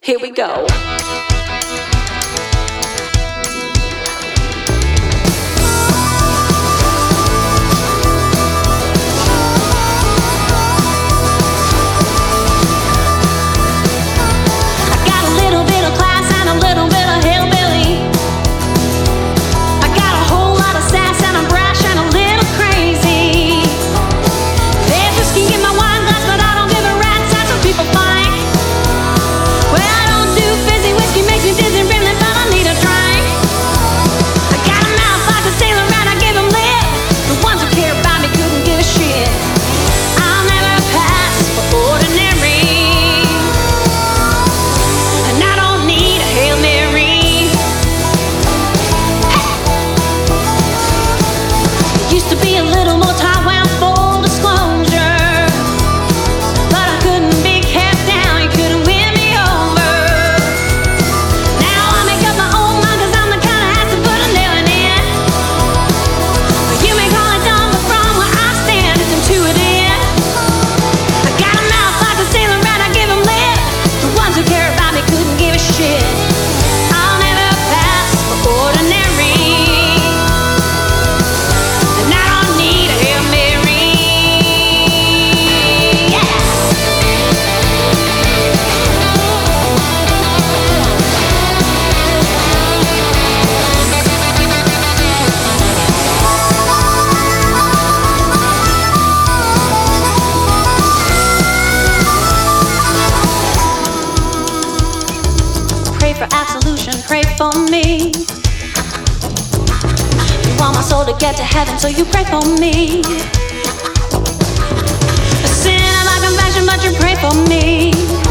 Here we go. For absolution, pray for me. You want my soul to get to heaven, so you pray for me. A sin of my confession, but you pray for me.